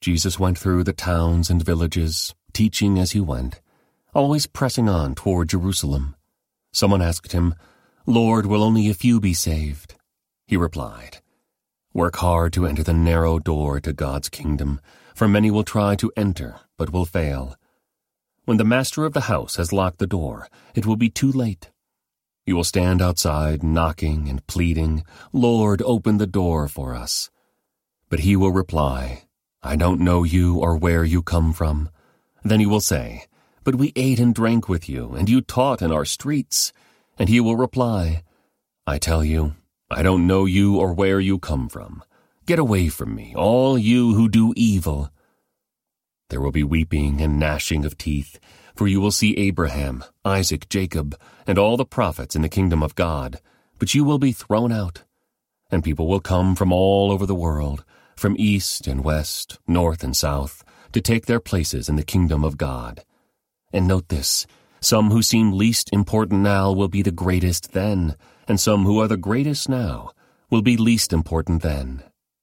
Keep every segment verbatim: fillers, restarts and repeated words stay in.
Jesus went through the towns and villages, teaching as he went, always pressing on toward Jerusalem. Someone asked him, "Lord, will only a few be saved?" He replied, "Work hard to enter the narrow door to God's kingdom, for many will try to enter, but will fail. When the master of the house has locked the door, it will be too late. You will stand outside knocking and pleading, 'Lord, open the door for us.' But he will reply, 'I don't know you or where you come from.' Then you will say, 'But we ate and drank with you, and you taught in our streets.' And he will reply, 'I tell you, I don't know you or where you come from. Get away from me, all you who do evil.' There will be weeping and gnashing of teeth, for you will see Abraham, Isaac, Jacob, and all the prophets in the kingdom of God, but you will be thrown out. And people will come from all over the world, from east and west, north and south, to take their places in the kingdom of God. And note this, some who seem least important now will be the greatest then, and some who are the greatest now will be least important then."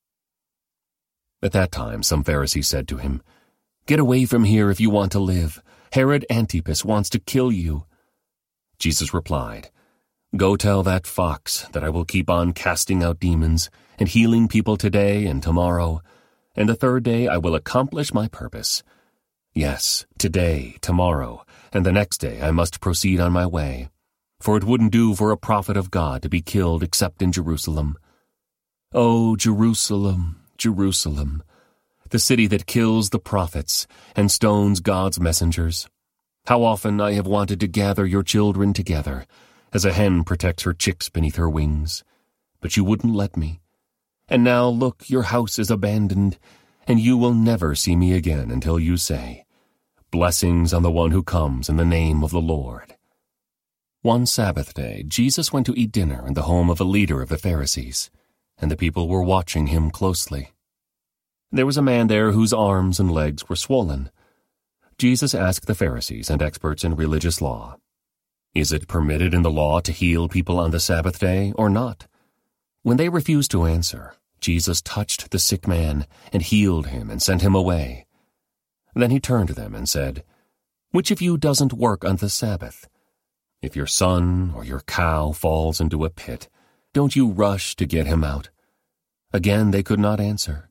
At that time some Pharisees said to him, "Get away from here if you want to live. Herod Antipas wants to kill you." Jesus replied, "Go tell that fox that I will keep on casting out demons and healing people today and tomorrow, and the third day I will accomplish my purpose. Yes, today, tomorrow, and the next day I must proceed on my way, for it wouldn't do for a prophet of God to be killed except in Jerusalem. Oh, Jerusalem, Jerusalem, the city that kills the prophets and stones God's messengers. How often I have wanted to gather your children together, as a hen protects her chicks beneath her wings, but you wouldn't let me. And now look, your house is abandoned, and you will never see me again until you say, 'Blessings on the one who comes in the name of the Lord.'" One Sabbath day, Jesus went to eat dinner in the home of a leader of the Pharisees, and the people were watching him closely. There was a man there whose arms and legs were swollen. Jesus asked the Pharisees and experts in religious law, "Is it permitted in the law to heal people on the Sabbath day or not?" When they refused to answer, Jesus touched the sick man and healed him and sent him away. Then he turned to them and said, "Which of you doesn't work on the Sabbath? If your son or your cow falls into a pit, don't you rush to get him out?" Again they could not answer.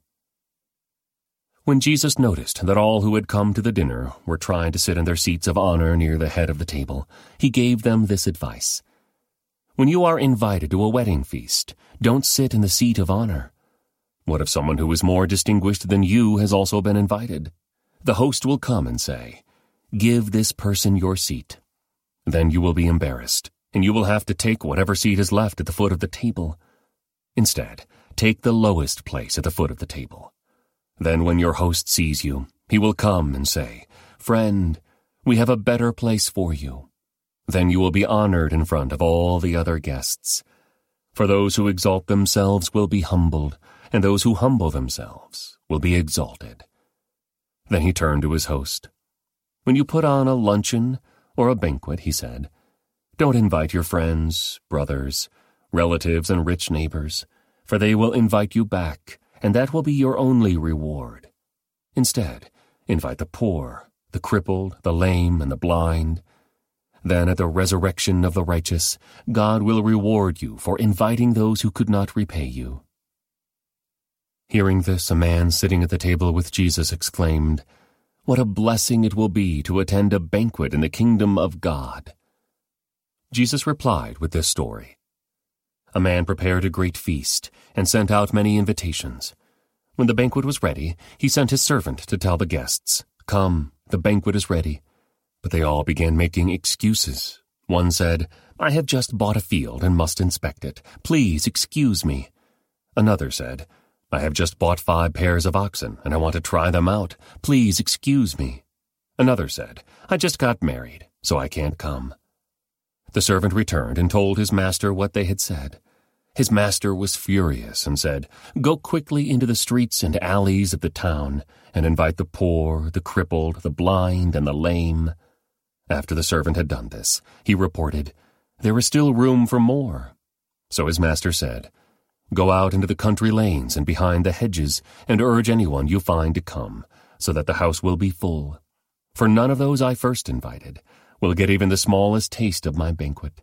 When Jesus noticed that all who had come to the dinner were trying to sit in their seats of honor near the head of the table, he gave them this advice. "When you are invited to a wedding feast, don't sit in the seat of honor. What if someone who is more distinguished than you has also been invited? The host will come and say, 'Give this person your seat.' Then you will be embarrassed, and you will have to take whatever seat is left at the foot of the table. Instead, take the lowest place at the foot of the table. Then when your host sees you, he will come and say, 'Friend, we have a better place for you.' Then you will be honored in front of all the other guests. For those who exalt themselves will be humbled, and those who humble themselves will be exalted." Then he turned to his host. "When you put on a luncheon or a banquet," he said, "don't invite your friends, brothers, relatives, and rich neighbors, for they will invite you back, and that will be your only reward. Instead, invite the poor, the crippled, the lame, and the blind. Then at the resurrection of the righteous, God will reward you for inviting those who could not repay you." Hearing this, a man sitting at the table with Jesus exclaimed, "What a blessing it will be to attend a banquet in the kingdom of God." Jesus replied with this story. A man prepared a great feast and sent out many invitations. When the banquet was ready, he sent his servant to tell the guests, "Come, the banquet is ready." But they all began making excuses. One said, "I have just bought a field and must inspect it. Please excuse me." Another said, "I have just bought five pairs of oxen and I want to try them out. Please excuse me." Another said, "I just got married, so I can't come." The servant returned and told his master what they had said. His master was furious and said, "Go quickly into the streets and alleys of the town and invite the poor, the crippled, the blind, and the lame." After the servant had done this, he reported, "There is still room for more." So his master said, Go out into the country lanes and behind the hedges, and urge anyone you find to come, so that the house will be full. For none of those I first invited will get even the smallest taste of my banquet."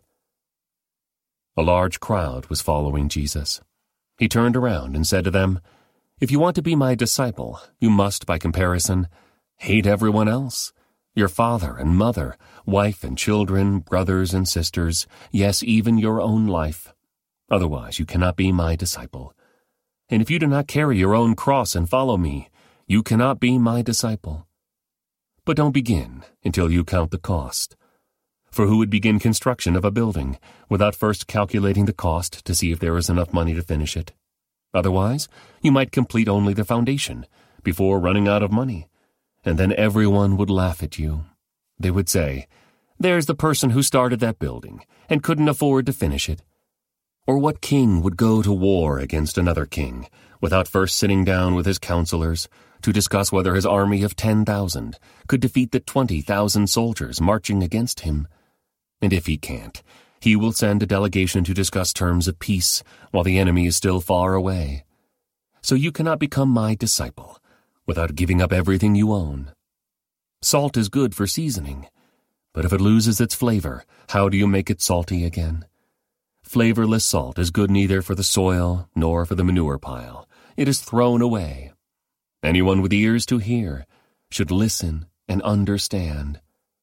A large crowd was following Jesus. He turned around and said to them, "If you want to be my disciple, you must, by comparison, hate everyone else. Your father and mother, wife and children, brothers and sisters, yes, even your own life. Otherwise you cannot be my disciple. And if you do not carry your own cross and follow me, you cannot be my disciple. But don't begin until you count the cost. For who would begin construction of a building without first calculating the cost to see if there is enough money to finish it? Otherwise, you might complete only the foundation before running out of money, and then everyone would laugh at you. They would say, 'There's the person who started that building and couldn't afford to finish it.' Or what king would go to war against another king without first sitting down with his counselors to discuss whether his army of ten thousand could defeat the twenty thousand soldiers marching against him? And if he can't, he will send a delegation to discuss terms of peace while the enemy is still far away. So you cannot become my disciple without giving up everything you own. Salt is good for seasoning, but if it loses its flavor, how do you make it salty again? Flavorless salt is good neither for the soil nor for the manure pile. It is thrown away. Anyone with ears to hear should listen and understand."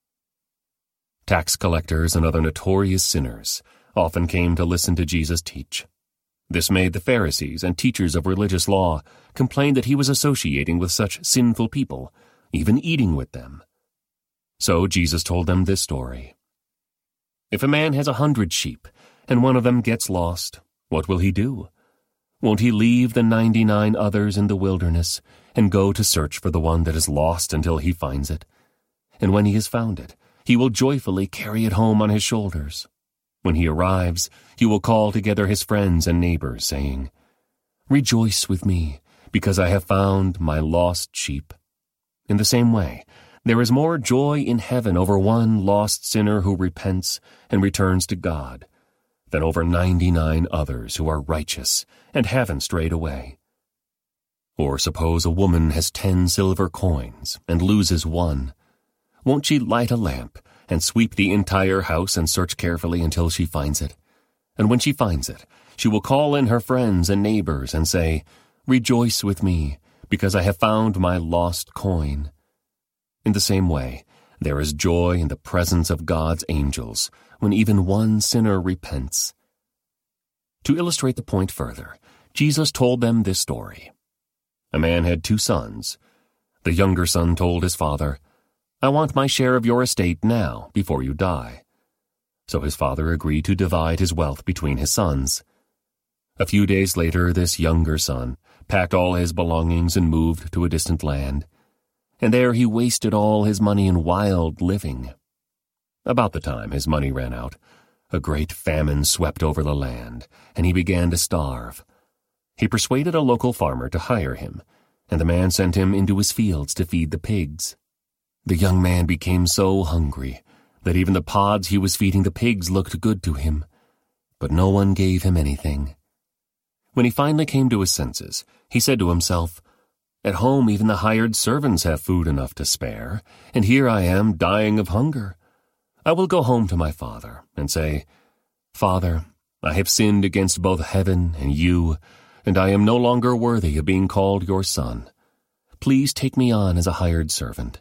Tax collectors and other notorious sinners often came to listen to Jesus teach. This made the Pharisees and teachers of religious law complain that he was associating with such sinful people, even eating with them. So Jesus told them this story. "If a man has a hundred sheep, and one of them gets lost, what will he do? Won't he leave the ninety-nine others in the wilderness and go to search for the one that is lost until he finds it? And when he has found it, he will joyfully carry it home on his shoulders. When he arrives, he will call together his friends and neighbors, saying, 'Rejoice with me, because I have found my lost sheep.' In the same way, there is more joy in heaven over one lost sinner who repents and returns to God than over ninety-nine others who are righteous and haven't strayed away. Or suppose a woman has ten silver coins and loses one. Won't she light a lamp and sweep the entire house and search carefully until she finds it? And when she finds it, she will call in her friends and neighbors and say, 'Rejoice with me, because I have found my lost coin.' In the same way, there is joy in the presence of God's angels when even one sinner repents." To illustrate the point further, Jesus told them this story. A man had two sons. The younger son told his father, "I want my share of your estate now, before you die." So his father agreed to divide his wealth between his sons. A few days later, this younger son packed all his belongings and moved to a distant land. And there he wasted all his money in wild living. About the time his money ran out, a great famine swept over the land, and he began to starve. He persuaded a local farmer to hire him, and the man sent him into his fields to feed the pigs. The young man became so hungry that even the pods he was feeding the pigs looked good to him, but no one gave him anything. When he finally came to his senses, he said to himself, "At home even the hired servants have food enough to spare, and here I am dying of hunger. I will go home to my father and say, 'Father, I have sinned against both heaven and you, and I am no longer worthy of being called your son. Please take me on as a hired servant.'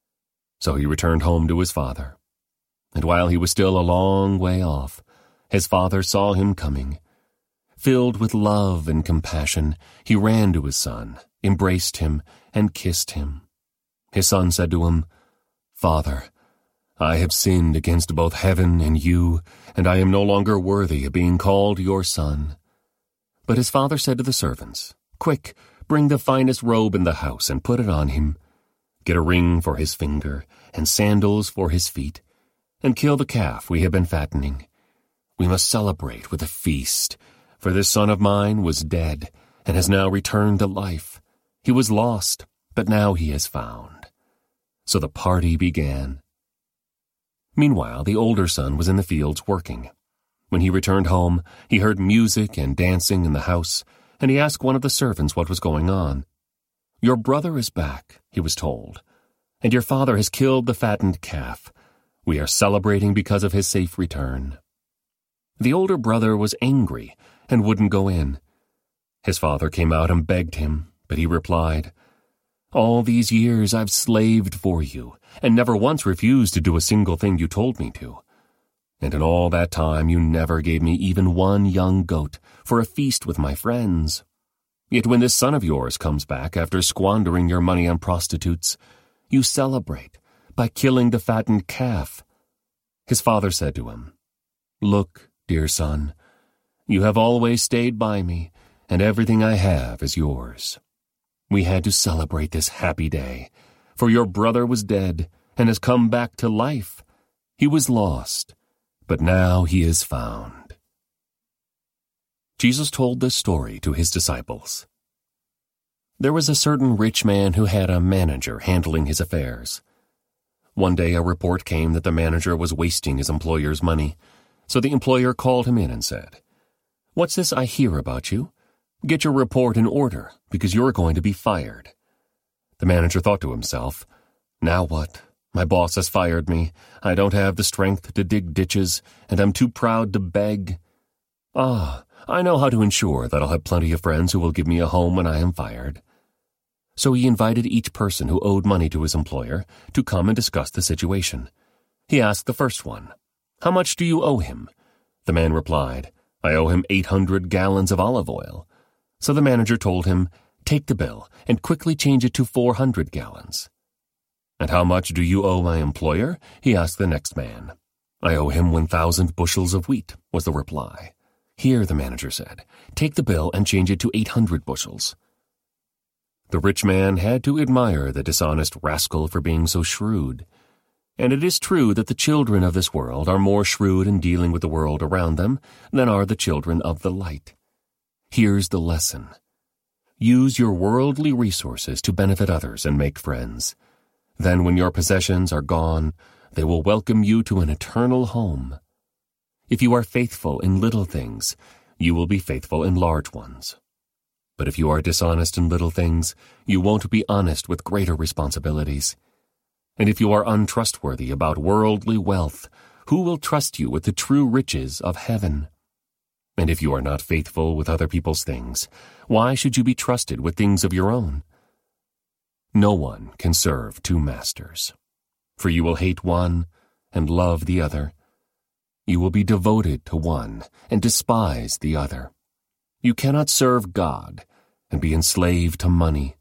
So he returned home to his father. And while he was still a long way off, his father saw him coming. Filled with love and compassion, he ran to his son, embraced him, and kissed him. His son said to him, 'Father, I have sinned against both heaven and you, and I am no longer worthy of being called your son.' But his father said to the servants, 'Quick, bring the finest robe in the house and put it on him. Get a ring for his finger and sandals for his feet, and kill the calf we have been fattening. We must celebrate with a feast, for this son of mine was dead and has now returned to life. He was lost, but now he is found.' So the party began. Meanwhile, the older son was in the fields working. When he returned home, he heard music and dancing in the house, and he asked one of the servants what was going on. "Your brother is back," he was told, "and your father has killed the fattened calf. We are celebrating because of his safe return." The older brother was angry and wouldn't go in. His father came out and begged him, but he replied, "All these years I've slaved for you, and never once refused to do a single thing you told me to. And in all that time you never gave me even one young goat for a feast with my friends. Yet when this son of yours comes back after squandering your money on prostitutes, you celebrate by killing the fattened calf." His father said to him, "Look, dear son, you have always stayed by me, and everything I have is yours. We had to celebrate this happy day, for your brother was dead and has come back to life. He was lost, but now he is found." Jesus told this story to his disciples. There was a certain rich man who had a manager handling his affairs. One day a report came that the manager was wasting his employer's money, so the employer called him in and said, "What's this I hear about you? Get your report in order, because you're going to be fired." The manager thought to himself, "Now what? My boss has fired me. I don't have the strength to dig ditches, and I'm too proud to beg. Ah, I know how to ensure that I'll have plenty of friends who will give me a home when I am fired." So he invited each person who owed money to his employer to come and discuss the situation. He asked the first one, "How much do you owe him?" The man replied, "I owe him eight hundred gallons of olive oil." So the manager told him, "Take the bill and quickly change it to four hundred gallons. "And how much do you owe my employer?" he asked the next man. "I owe him one thousand bushels of wheat," was the reply. "Here," the manager said, "take the bill and change it to eight hundred bushels. The rich man had to admire the dishonest rascal for being so shrewd. And it is true that the children of this world are more shrewd in dealing with the world around them than are the children of the light. Here's the lesson. Use your worldly resources to benefit others and make friends. Then when your possessions are gone, they will welcome you to an eternal home. If you are faithful in little things, you will be faithful in large ones. But if you are dishonest in little things, you won't be honest with greater responsibilities. And if you are untrustworthy about worldly wealth, who will trust you with the true riches of heaven? And if you are not faithful with other people's things, why should you be trusted with things of your own? No one can serve two masters, for you will hate one and love the other. You will be devoted to one and despise the other. You cannot serve God and be enslaved to money.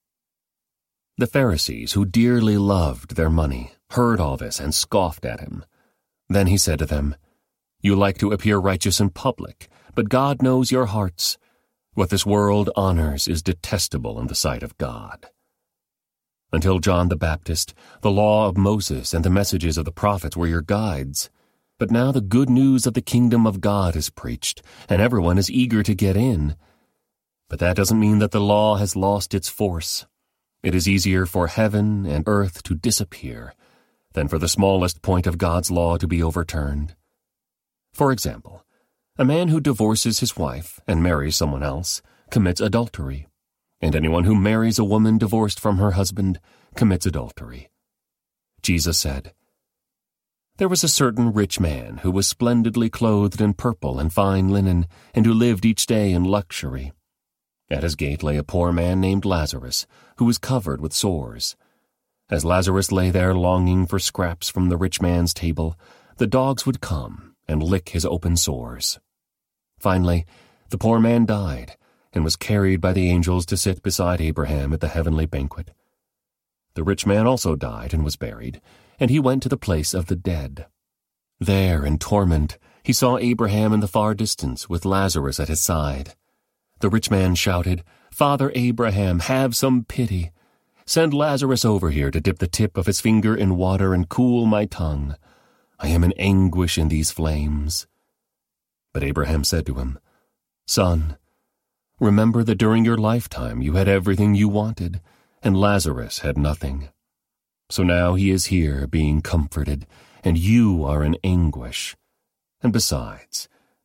The Pharisees, who dearly loved their money, heard all this and scoffed at him. Then he said to them, "You like to appear righteous in public, but God knows your hearts. What this world honors is detestable in the sight of God. Until John the Baptist, the law of Moses and the messages of the prophets were your guides. But now the good news of the kingdom of God is preached, and everyone is eager to get in. But that doesn't mean that the law has lost its force. It is easier for heaven and earth to disappear than for the smallest point of God's law to be overturned. For example, a man who divorces his wife and marries someone else commits adultery. And anyone who marries a woman divorced from her husband commits adultery. Jesus said, "There was a certain rich man who was splendidly clothed in purple and fine linen, and who lived each day in luxury. At his gate lay a poor man named Lazarus, who was covered with sores. As Lazarus lay there longing for scraps from the rich man's table, the dogs would come and lick his open sores. Finally, the poor man died, and was carried by the angels to sit beside Abraham at the heavenly banquet. The rich man also died and was buried, and he went to the place of the dead. There, in torment, he saw Abraham in the far distance with Lazarus at his side. The rich man shouted, 'Father Abraham, have some pity. Send Lazarus over here to dip the tip of his finger in water and cool my tongue. I am in anguish in these flames.' But Abraham said to him, 'Son, remember that during your lifetime you had everything you wanted, and Lazarus had nothing. So now he is here being comforted, and you are in anguish. And besides,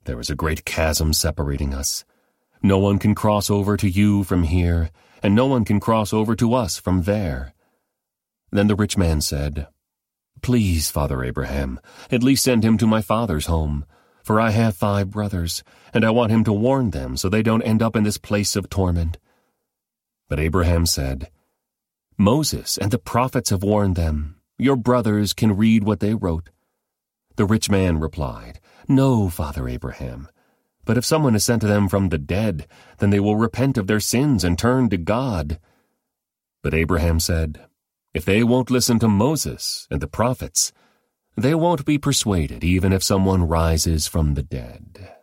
There is a great chasm separating us. No one can cross over to you from here, and no one can cross over to us from there." Then the rich man said, "Please, Father Abraham, at least send him to my father's home, for I have five brothers, and I want him to warn them so they don't end up in this place of torment." But Abraham said, "Moses and the prophets have warned them. Your brothers can read what they wrote." The rich man replied, "No, Father Abraham, but if someone is sent to them from the dead, then they will repent of their sins and turn to God." But Abraham said, "If they won't listen to Moses and the prophets, they won't be persuaded even if someone rises from the dead."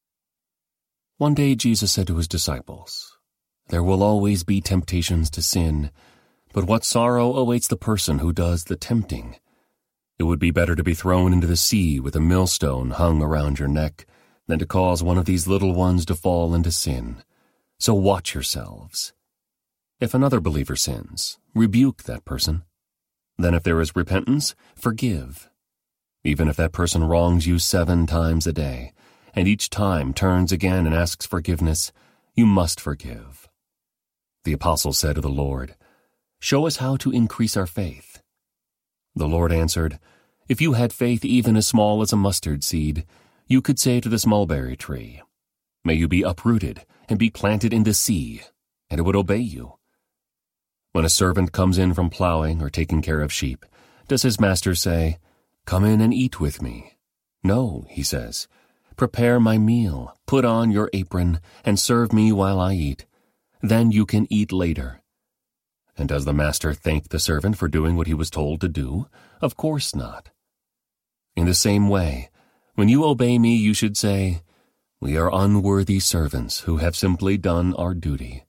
One day Jesus said to his disciples, "There will always be temptations to sin, but what sorrow awaits the person who does the tempting? It would be better to be thrown into the sea with a millstone hung around your neck than to cause one of these little ones to fall into sin. So watch yourselves. If another believer sins, rebuke that person. Then if there is repentance, forgive. Even if that person wrongs you seven times a day, and each time turns again and asks forgiveness, you must forgive." The apostle said to the Lord, "Show us how to increase our faith." The Lord answered, "If you had faith even as small as a mustard seed, you could say to this mulberry tree, 'May you be uprooted and be planted in the sea,' and it would obey you." When a servant comes in from plowing or taking care of sheep, does his master say, "Come in and eat with me"? No, he says, "Prepare my meal, put on your apron, and serve me while I eat. Then you can eat later." And does the master thank the servant for doing what he was told to do? Of course not. In the same way, when you obey me, you should say, "We are unworthy servants who have simply done our duty."